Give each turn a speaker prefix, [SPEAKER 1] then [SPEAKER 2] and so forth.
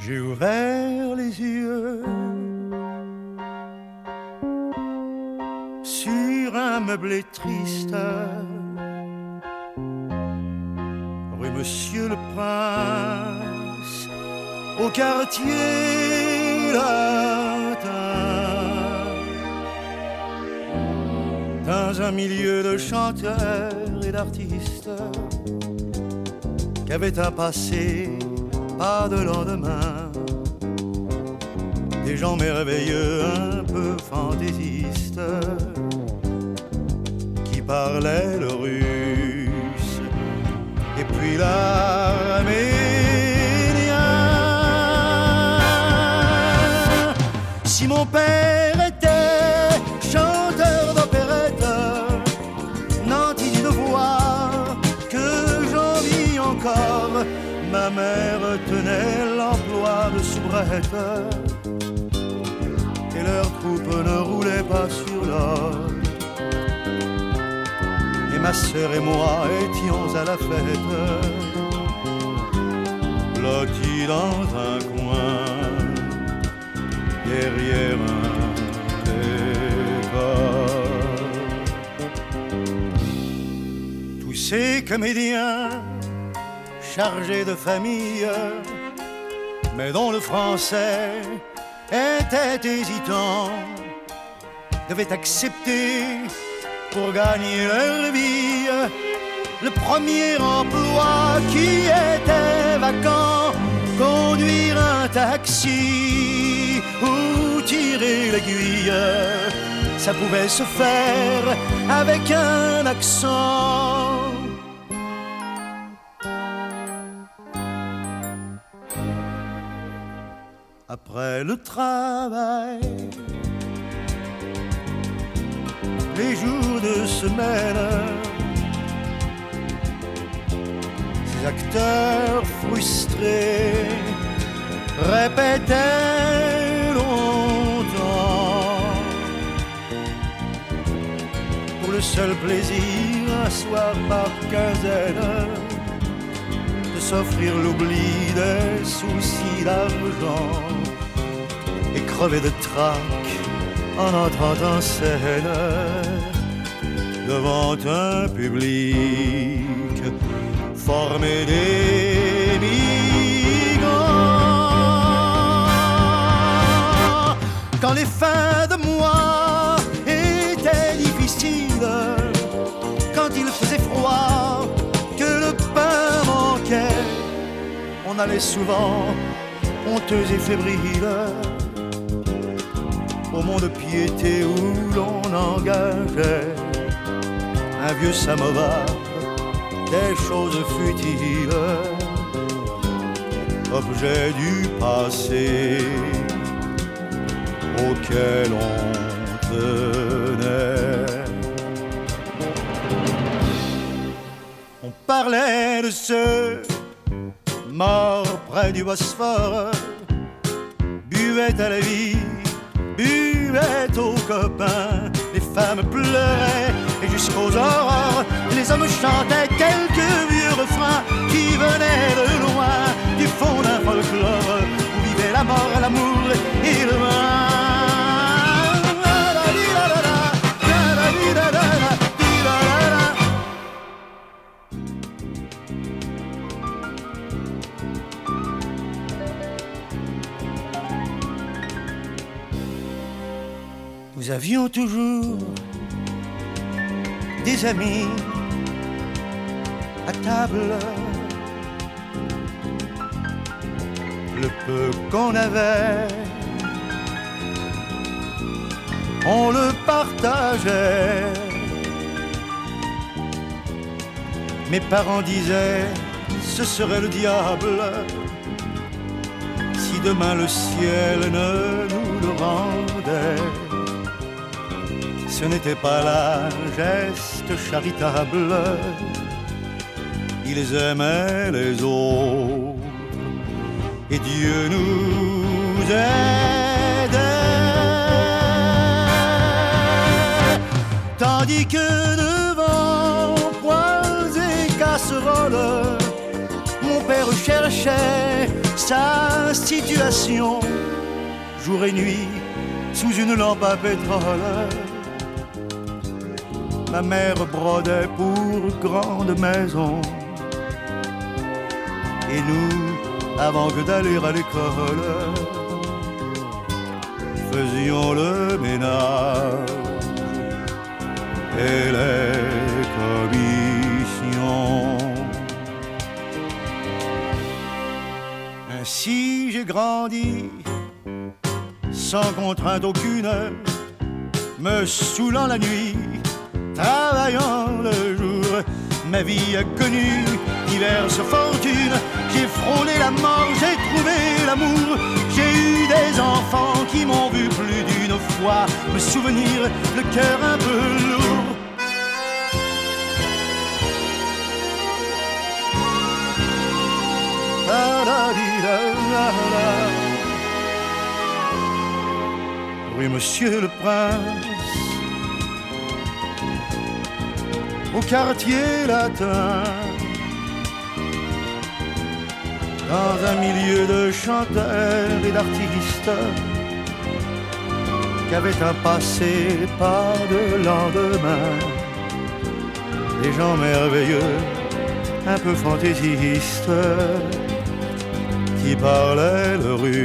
[SPEAKER 1] J'ai ouvert les yeux sur un meublé triste, rue Monsieur le Prince, au quartier latin, dans un milieu de chanteurs et d'artistes qui avaient un passé, pas de lendemain, des gens merveilleux, un peu fantaisistes, qui parlaient le russe et puis l'arménien. Si mon père était chanteur d'opérette, nanti d'une voix que j'envie encore, ma mère tenait l'emploi de soubrette et leur troupe ne roulait pas sur l'or. Et ma sœur et moi étions à la fête, blottis dans un coin, derrière un décor. Tous ces comédiens chargés de famille, mais dont le français était hésitant, devaient accepter pour gagner leur vie le premier emploi qui était vacant, conduire un taxi ou tirer l'aiguille. Ça pouvait se faire avec un accent. Après le travail, les jours de semaine, ces acteurs frustrés répétaient longtemps, pour le seul plaisir, un soir par quinzaine, de s'offrir l'oubli des soucis d'argent et crever de trac en entrant en scène devant un public formé des migrants. Quand les fins de mois étaient difficiles, quand il faisait froid, que le pain manquait, on allait souvent, honteux et fébrile, au mont de piété où l'on engageait un vieux samovar, des choses futiles, objet du passé auquel on tenait. On parlait de ceux morts près du Bosphore, buvaient à la vie, buvaient aux copains, les femmes pleuraient et jusqu'aux aurores, les hommes chantaient quelques vieux refrains qui venaient de loin, du fond d'un folklore où vivait la mort, l'amour et le vin. Nous avions toujours des amis à table. Le peu qu'on avait, on le partageait. Mes parents disaient, ce serait le diable si demain le ciel ne nous le rendait. Ce n'était pas là geste charitable, ils aimaient les autres et Dieu nous aidait. Tandis que devant poêles et casseroles, mon père cherchait sa situation, jour et nuit, sous une lampe à pétrole. Ma mère brodait pour grande maison, et nous, avant que d'aller à l'école, faisions le ménage et les commissions. Ainsi j'ai grandi, sans contrainte aucune, me saoulant la nuit, travaillant le jour. Ma vie a connu diverses fortunes, j'ai frôlé la mort, j'ai trouvé l'amour. J'ai eu des enfants qui m'ont vu plus d'une fois me souvenir le cœur un peu lourd. Oui, monsieur le prince, au quartier latin, dans un milieu de chanteurs et d'artistes qui avaient un passé pas de lendemain, des gens merveilleux, un peu fantaisistes, qui parlaient le russe